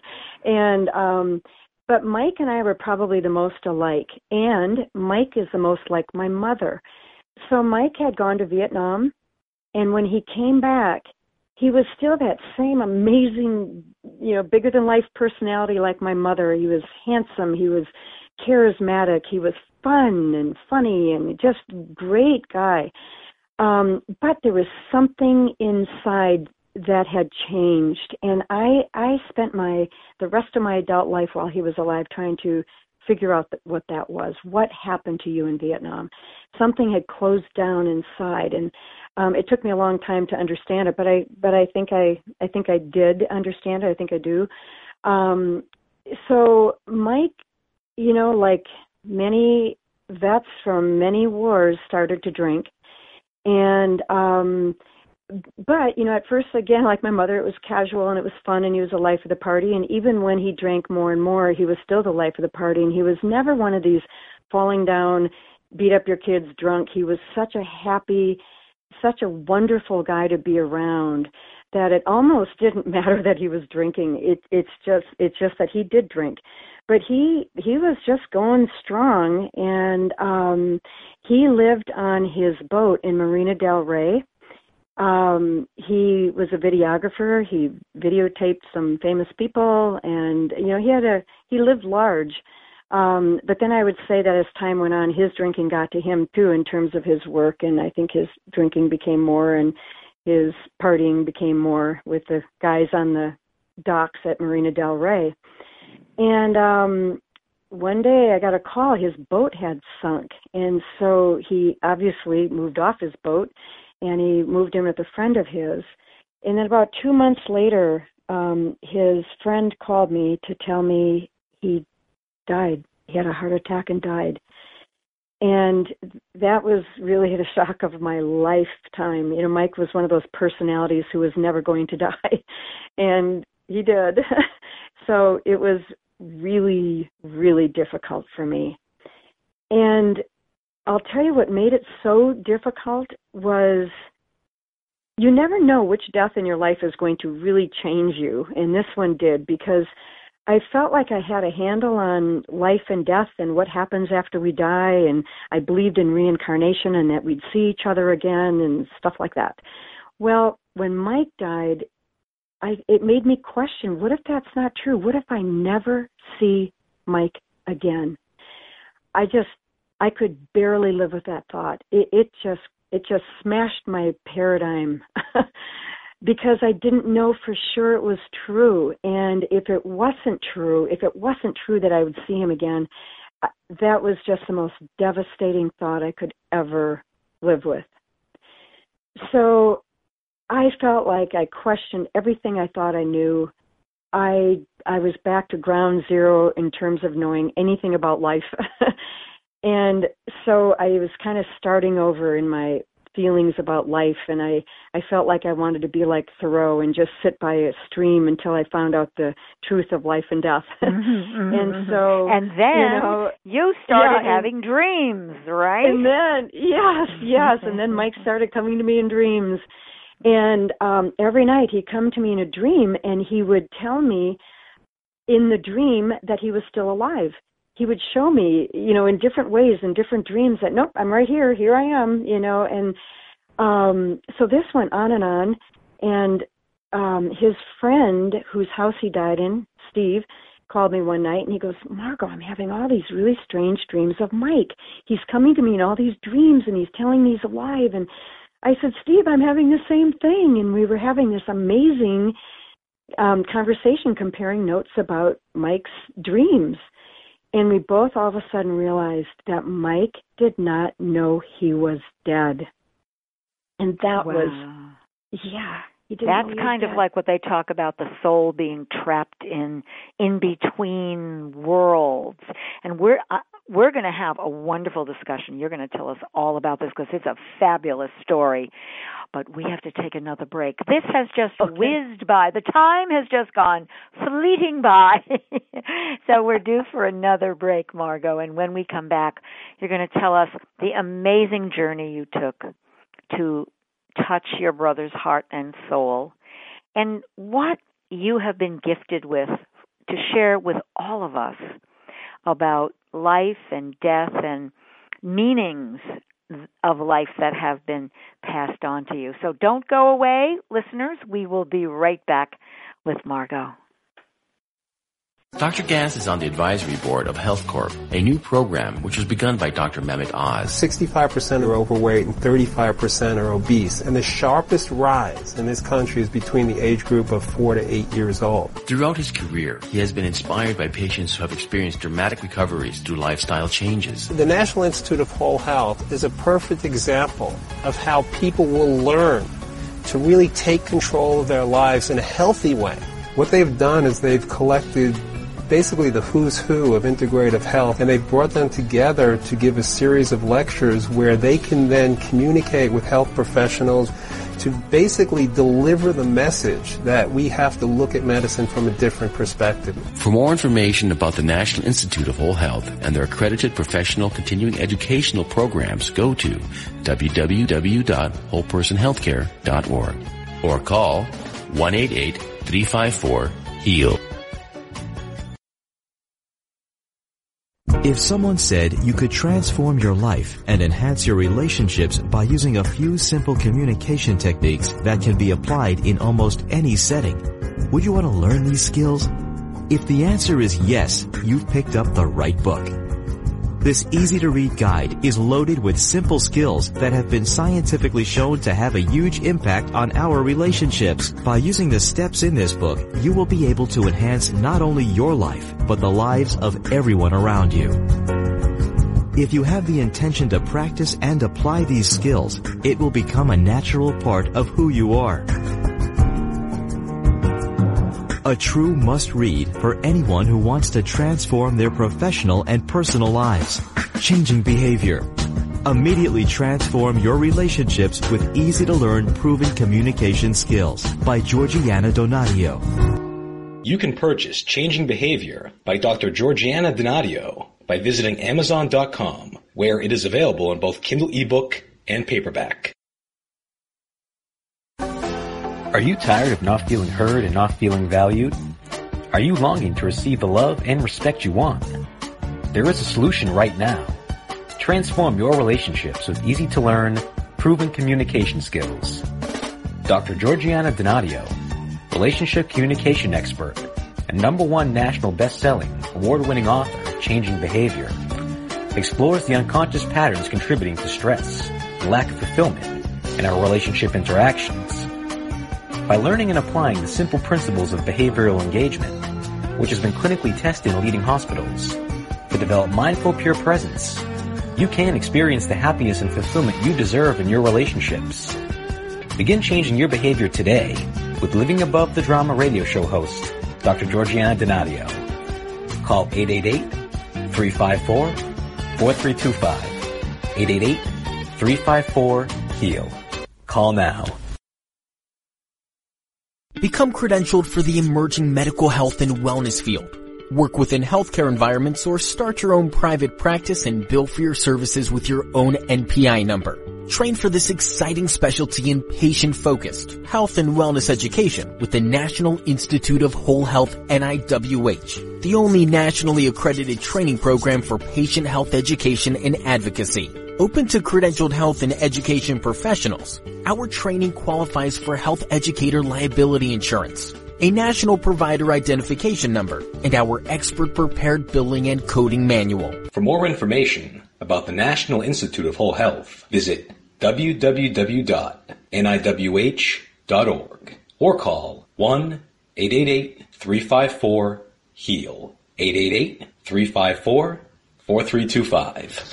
and um, but Mike and I were probably the most alike. And Mike is the most like my mother. So Mike had gone to Vietnam, and when he came back, he was still that same amazing, you know, bigger-than-life personality like my mother. He was handsome. He was charismatic. He was fun and funny and just great guy. Um, but there was something inside that had changed. And I I spent my the rest of my adult life while he was alive trying to figure out what that was. What happened to you in Vietnam? Something had closed down inside, and um, it took me a long time to understand it. But I, but I think I, I think I did understand it. I think I do. Um, so Mike, you know, like many vets from many wars, started to drink, and um, but you know, at first, again, like my mother, it was casual and it was fun, and he was the life of the party. And even when he drank more and more, he was still the life of the party. And he was never one of these falling down, beat up your kids drunk. He was such a happy, such a wonderful guy to be around that it almost didn't matter that he was drinking. It, it's just, it's just that he did drink. but he he was just going strong, and um, he lived on his boat in Marina del Rey. Um, he was a videographer. He videotaped some famous people, and you know he had a he lived large. Um, but then I would say that as time went on, his drinking got to him too in terms of his work, and I think his drinking became more, and his partying became more with the guys on the docks at Marina del Rey. And um, one day I got a call, his boat had sunk, and so he obviously moved off his boat, and he moved in with a friend of his. And then about two months later, um, his friend called me to tell me he died. He had a heart attack and died. And that was really the shock of my lifetime. You know, Mike was one of those personalities who was never going to die, and he did. So it was really, really difficult for me. And I'll tell you what made it so difficult was you never know which death in your life is going to really change you, and this one did, because I felt like I had a handle on life and death and what happens after we die, and I believed in reincarnation and that we'd see each other again and stuff like that. Well, when Mike died, I, it made me question, what if that's not true? What if I never see Mike again? I just, I could barely live with that thought. It, it just, it just smashed my paradigm because I didn't know for sure it was true. And if it wasn't true, if it wasn't true that I would see him again, that was just the most devastating thought I could ever live with. So I felt like I questioned everything I thought I knew. I I was back to ground zero in terms of knowing anything about life. And so I was kind of starting over in my feelings about life, and I, I felt like I wanted to be like Thoreau and just sit by a stream until I found out the truth of life and death. Mm-hmm, mm-hmm, and so, and then you know, you started yeah, having and, dreams, right? And then, yes, yes, and then Mike started coming to me in dreams. And um, every night he'd come to me in a dream, and he would tell me in the dream that he was still alive. He would show me, you know, in different ways, in different dreams that, nope, I'm right here, here I am, you know. And um, so this went on and on. And um, his friend, whose house he died in, Steve, called me one night, and he goes, Margo, I'm having all these really strange dreams of Mike. He's coming to me in all these dreams, and he's telling me he's alive. And I said, Steve, I'm having the same thing. And we were having this amazing um, conversation comparing notes about Mike's dreams. And we both all of a sudden realized that Mike did not know he was dead. And that wow. was, yeah. He didn't That's know he kind was of dead. like what they talk about, the soul being trapped in in between worlds. And we're uh, we're going to have a wonderful discussion. You're going to tell us all about this because it's a fabulous story. But we have to take another break. This has just okay. whizzed by. The time has just gone fleeting by. So we're due for another break, Margo. And when we come back, you're going to tell us the amazing journey you took to touch your brother's heart and soul, and what you have been gifted with to share with all of us about life and death and meanings of life that have been passed on to you. So don't go away, listeners. We will be right back with Margo. Doctor Gas is on the advisory board of Health Corp, a new program which was begun by Doctor Mehmet Oz. sixty-five percent are overweight and thirty-five percent are obese, and the sharpest rise in this country is between the age group of four to eight years old. Throughout his career, he has been inspired by patients who have experienced dramatic recoveries through lifestyle changes. The National Institute of Whole Health is a perfect example of how people will learn to really take control of their lives in a healthy way. What they've done is they've collected basically the who's who of integrative health, and they brought them together to give a series of lectures where they can then communicate with health professionals to basically deliver the message that we have to look at medicine from a different perspective. For more information about the National Institute of Whole Health and their accredited professional continuing educational programs, go to w w w dot whole person healthcare dot org or call one eight eight, three five four, HEAL. If someone said you could transform your life and enhance your relationships by using a few simple communication techniques that can be applied in almost any setting, would you want to learn these skills? If the answer is yes, you've picked up the right book. This easy-to-read guide is loaded with simple skills that have been scientifically shown to have a huge impact on our relationships. By using the steps in this book, you will be able to enhance not only your life, but the lives of everyone around you. If you have the intention to practice and apply these skills, it will become a natural part of who you are. A true must-read for anyone who wants to transform their professional and personal lives. Changing Behavior. Immediately transform your relationships with easy-to-learn proven communication skills by Georgiana Donadio. You can purchase Changing Behavior by Doctor Georgiana Donadio by visiting Amazon dot com, where it is available in both Kindle ebook and paperback. Are you tired of not feeling heard and not feeling valued? Are you longing to receive the love and respect you want? There is a solution right now. Transform your relationships with easy-to-learn, proven communication skills. Doctor Georgiana Donadio, relationship communication expert and number one national best-selling, award-winning author of Changing Behavior, explores the unconscious patterns contributing to stress, lack of fulfillment, and our relationship interactions. By learning and applying the simple principles of behavioral engagement, which has been clinically tested in leading hospitals, to develop mindful, pure presence, you can experience the happiness and fulfillment you deserve in your relationships. Begin changing your behavior today with Living Above the Drama radio show host, Doctor Georgiana Donadio. Call eight eight eight, three five four, four three two five, eight eight eight, three five four, HEAL. Call now. Become credentialed for the emerging medical health and wellness field. Work within healthcare environments or start your own private practice and bill for your services with your own N P I number. Train for this exciting specialty in patient-focused health and wellness education with the National Institute of Whole Health N I W H, the only nationally accredited training program for patient health education and advocacy. Open to credentialed health and education professionals, our training qualifies for health educator liability insurance, a national provider identification number, and our expert prepared billing and coding manual. For more information about the National Institute of Whole Health, visit w w w dot n i w h dot org or call one eight eight eight, three five four, HEAL, eight eight eight, three five four, four three two five.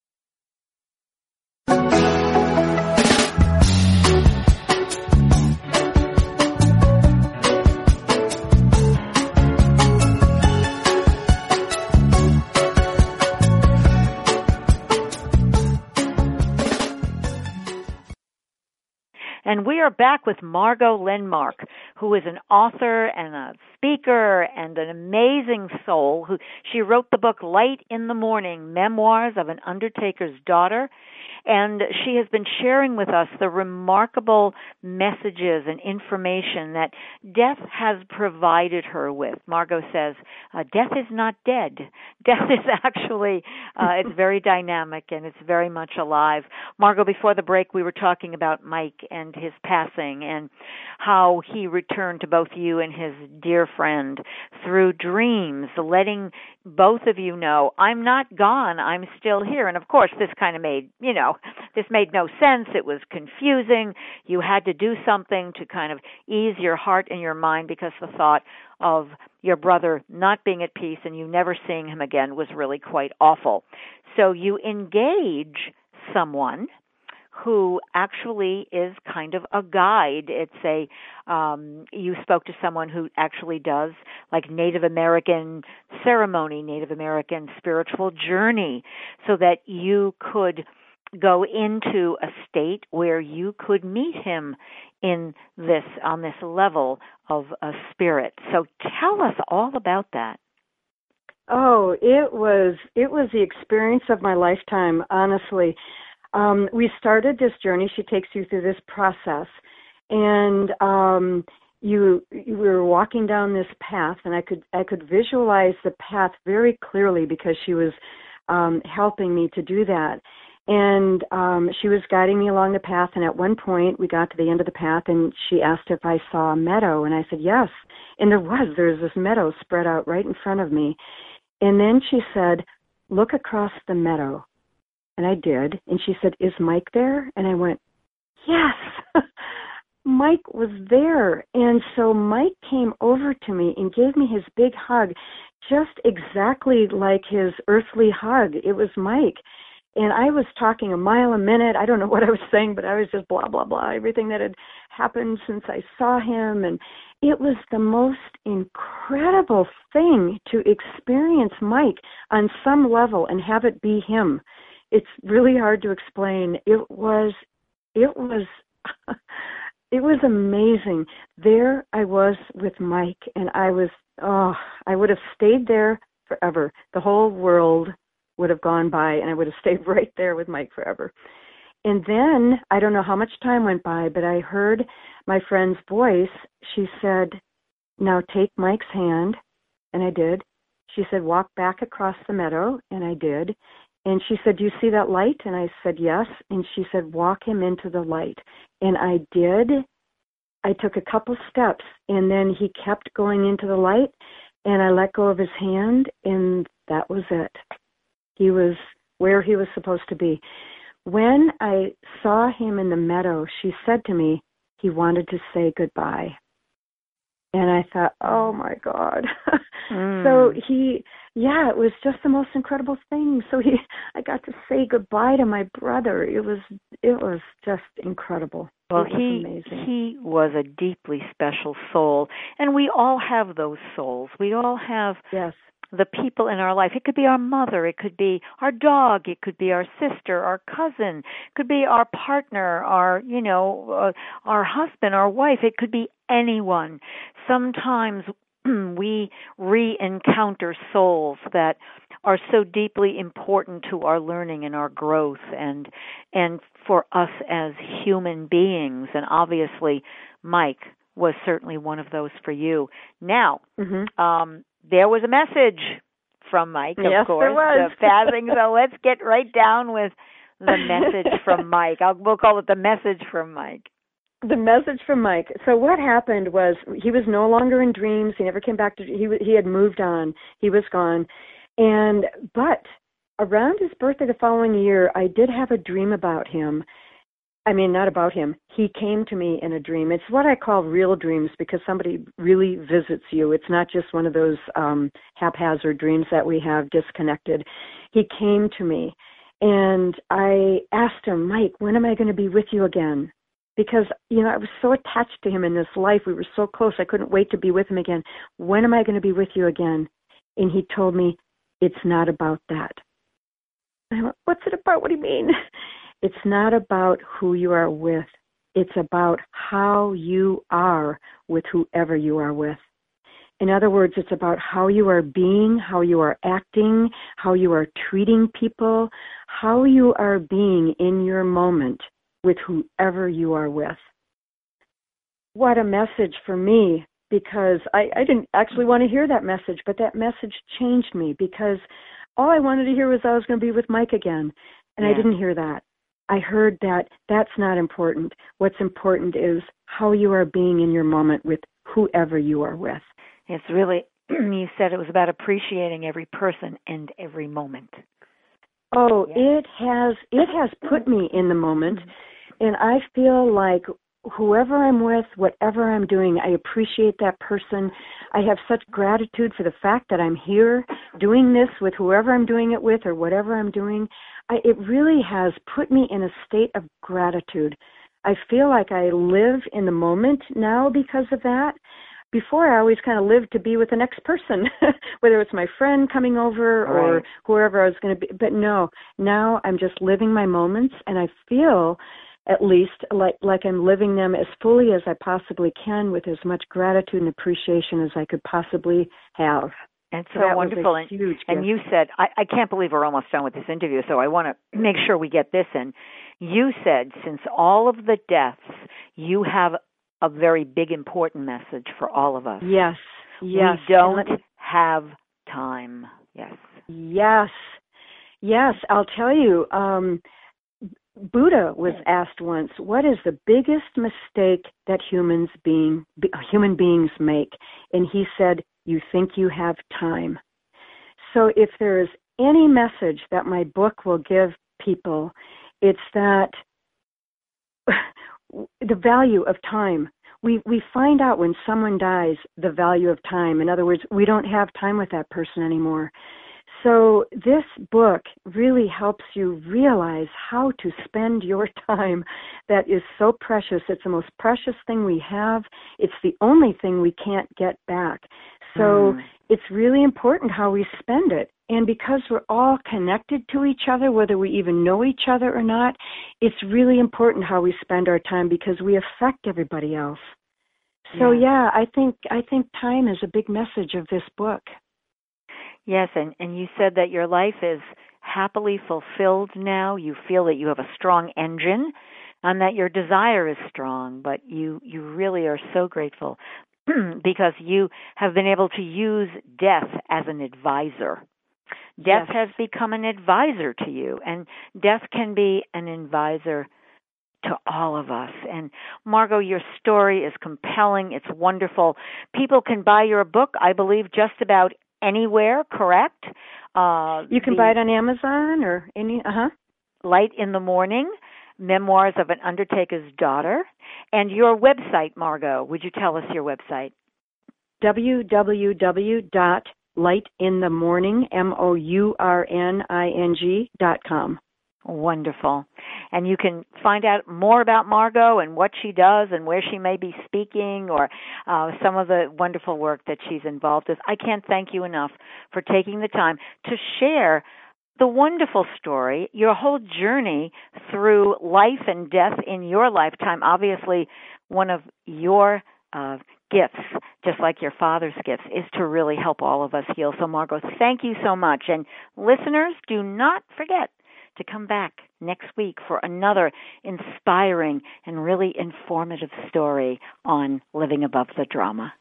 And we are back with Margot Lenmark, who is an author and a speaker and an amazing soul. Who she wrote the book Light in the Morning, Memoirs of an Undertaker's Daughter. And she has been sharing with us the remarkable messages and information that death has provided her with. Margot says, uh, death is not dead. Death is actually, uh, it's very dynamic and it's very much alive. Margot, before the break, we were talking about Mike and his passing and how he returned to both you and his dear friend through dreams, letting both of you know, I'm not gone, I'm still here. And of course, this kind of made, you know, this made no sense. It was confusing. You had to do something to kind of ease your heart and your mind because the thought of your brother not being at peace and you never seeing him again was really quite awful. So you engage someone who actually is kind of a guide. It's a, um, you spoke to someone who actually does like Native American ceremony, Native American spiritual journey, so that you could go into a state where you could meet him in this, on this level of a spirit. So tell us all about that. Oh, it was, it was the experience of my lifetime, honestly. Um, we started this journey. She takes you through this process. And um, you, you we were walking down this path, and I could I could visualize the path very clearly because she was um, helping me to do that. And um, she was guiding me along the path, and at one point we got to the end of the path, and she asked if I saw a meadow, and I said yes. And there was. There was this meadow spread out right in front of me. And then she said, look across the meadow. And I did. And she said, is Mike there? And I went, yes. Mike was there. And so Mike came over to me and gave me his big hug, just exactly like his earthly hug. It was Mike. And I was talking a mile a minute. I don't know what I was saying, but I was just blah, blah, blah, everything that had happened since I saw him. And it was the most incredible thing to experience Mike on some level and have it be him. It's really hard to explain. It was, it was, it was amazing. There I was with Mike, and I was, oh, I would have stayed there forever. The whole world would have gone by, and I would have stayed right there with Mike forever. And then, I don't know how much time went by, but I heard my friend's voice. She said, now take Mike's hand, and I did. She said, walk back across the meadow, and I did. And she said, do you see that light? And I said, yes. And she said, walk him into the light. And I did. I took a couple steps, and then he kept going into the light, and I let go of his hand, and that was it. He was where he was supposed to be. When I saw him in the meadow, she said to me, he wanted to say goodbye. And I thought, oh my God. Mm. So he, yeah, it was just the most incredible thing. So he, I got to say goodbye to my brother. It was, it was just incredible. Well, he amazing. he was a deeply special soul, and we all have those souls. We all have yes. the people in our life. It could be our mother, it could be our dog, it could be our sister, our cousin, it could be our partner, our, you know, uh, our husband, our wife. It could be anyone. Sometimes we re-encounter souls that are so deeply important to our learning and our growth and and for us as human beings. And obviously, Mike was certainly one of those for you. Now, mm-hmm. um, there was a message from Mike, of yes, course. There was. The passing, so let's get right down with the message from Mike. I'll, we'll call it the message from Mike. The message from Mike. So what happened was he was no longer in dreams. He never came back to. He he had moved on. He was gone. And but around his birthday the following year, I did have a dream about him. I mean, not about him. He came to me in a dream. It's what I call real dreams because somebody really visits you. It's not just one of those um, haphazard dreams that we have disconnected. He came to me, and I asked him, Mike, when am I going to be with you again? Because, you know, I was so attached to him in this life. We were so close. I couldn't wait to be with him again. When am I going to be with you again? And he told me, it's not about that. I went, what's it about? What do you mean? It's not about who you are with. It's about how you are with whoever you are with. In other words, it's about how you are being, how you are acting, how you are treating people, how you are being in your moment with whoever you are with. What a message for me, because I, I didn't actually want to hear that message, but that message changed me because all I wanted to hear was I was going to be with Mike again, and yeah. I didn't hear that. I heard that that's not important. What's important is how you are being in your moment with whoever you are with. It's really, you said it was about appreciating every person and every moment. Oh, yeah. it has it has put me in the moment, and I feel like whoever I'm with, whatever I'm doing, I appreciate that person. I have such gratitude for the fact that I'm here doing this with whoever I'm doing it with or whatever I'm doing. I, it really has put me in a state of gratitude. I feel like I live in the moment now because of that. Before, I always kind of lived to be with the next person, whether it's my friend coming over or right. whoever I was going to be. But no, now I'm just living my moments, and I feel at least like like I'm living them as fully as I possibly can with as much gratitude and appreciation as I could possibly have. And so, so wonderful. And, and you said, I, I can't believe we're almost done with this interview, so I want to make sure we get this in. You said, since all of the deaths, you have a very big, important message for all of us. Yes, yes. We don't have time. Yes. Yes, yes. I'll tell you, um, Buddha was asked once, what is the biggest mistake that humans being be, human beings make? And he said, you think you have time. So if there is any message that my book will give people, it's that the value of time. We we find out when someone dies the value of time. In other words, we don't have time with that person anymore. So this book really helps you realize how to spend your time that is so precious. It's the most precious thing we have. It's the only thing we can't get back. So mm. it's really important how we spend it. And because we're all connected to each other, whether we even know each other or not, it's really important how we spend our time because we affect everybody else. So yeah, yeah I think I think time is a big message of this book. Yes, and, and you said that your life is happily fulfilled now. You feel that you have a strong engine and that your desire is strong, but you, you really are so grateful because you have been able to use death as an advisor. Death yes. has become an advisor to you, and death can be an advisor to all of us. And Margot, your story is compelling. It's wonderful. People can buy your book, I believe, just about anywhere, correct? Uh, you can buy it on Amazon or any, uh-huh. Light in the Morning, Memoirs of an Undertaker's Daughter. And your website, Margot, would you tell us your website? w w w dot light in the morning, M O U R N I N G dot com. Wonderful. And you can find out more about Margot and what she does and where she may be speaking or uh, some of the wonderful work that she's involved with. I can't thank you enough for taking the time to share the wonderful story, your whole journey through life and death in your lifetime. Obviously, one of your uh, gifts, just like your father's gifts, is to really help all of us heal. So, Margot, thank you so much. And listeners, do not forget to come back next week for another inspiring and really informative story on Living Above the Drama.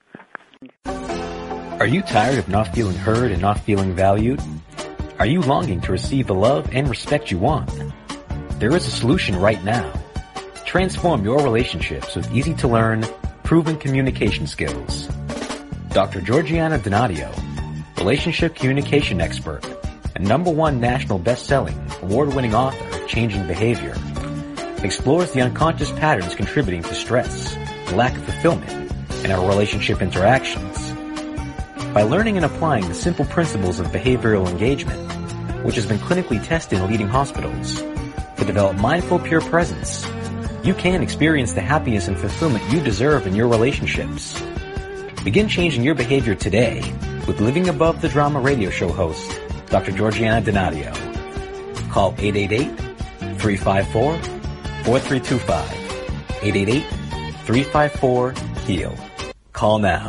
Are you tired of not feeling heard and not feeling valued? Are you longing to receive the love and respect you want? There is a solution right now. Transform your relationships with easy-to-learn, proven communication skills. Doctor Georgiana Donadio, relationship communication expert, and number one national best-selling, award-winning author of Changing Behavior, explores the unconscious patterns contributing to stress, lack of fulfillment, and our relationship interactions. By learning and applying the simple principles of behavioral engagement, which has been clinically tested in leading hospitals, to develop mindful, pure presence, you can experience the happiness and fulfillment you deserve in your relationships. Begin changing your behavior today with Living Above the Drama radio show host, Doctor Georgiana Donadio. Call eight eight eight, three five four, four three two five. eight eight eight, three five four, HEAL. Call now.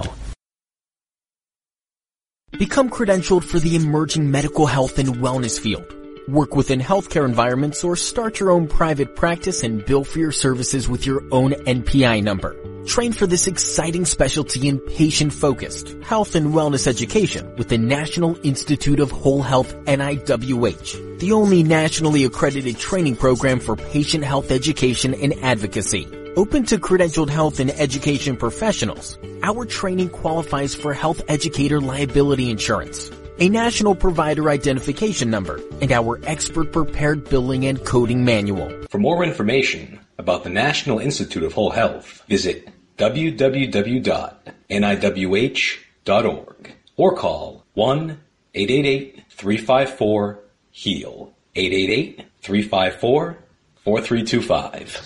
Become credentialed for the emerging medical health and wellness field. Work within healthcare environments or start your own private practice and bill for your services with your own N P I number. Train for this exciting specialty in patient-focused health and wellness education with the National Institute of Whole Health N I W H, the only nationally accredited training program for patient health education and advocacy. Open to credentialed health and education professionals, our training qualifies for health educator liability insurance, a national provider identification number, and our expert-prepared billing and coding manual. For more information about the National Institute of Whole Health, visit w w w dot n i w h dot org or call one eight eight eight, three five four, HEAL, eight eight eight, three five four, four three two five.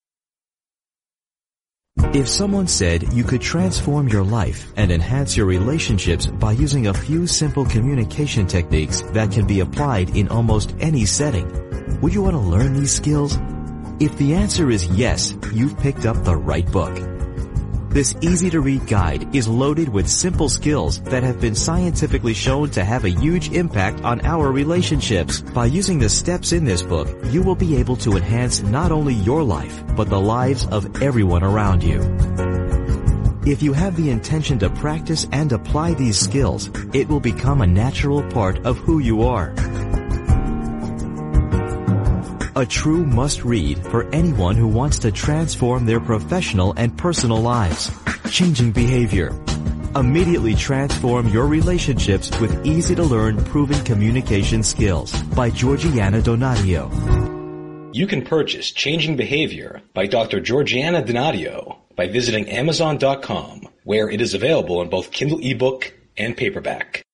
If someone said you could transform your life and enhance your relationships by using a few simple communication techniques that can be applied in almost any setting, would you want to learn these skills? If the answer is yes, you've picked up the right book. This easy-to-read guide is loaded with simple skills that have been scientifically shown to have a huge impact on our relationships. By using the steps in this book, you will be able to enhance not only your life, but the lives of everyone around you. If you have the intention to practice and apply these skills, it will become a natural part of who you are. A true must-read for anyone who wants to transform their professional and personal lives. Changing Behavior. Immediately transform your relationships with easy-to-learn proven communication skills by Georgiana Donadio. You can purchase Changing Behavior by Doctor Georgiana Donadio by visiting Amazon dot com, where it is available in both Kindle ebook and paperback.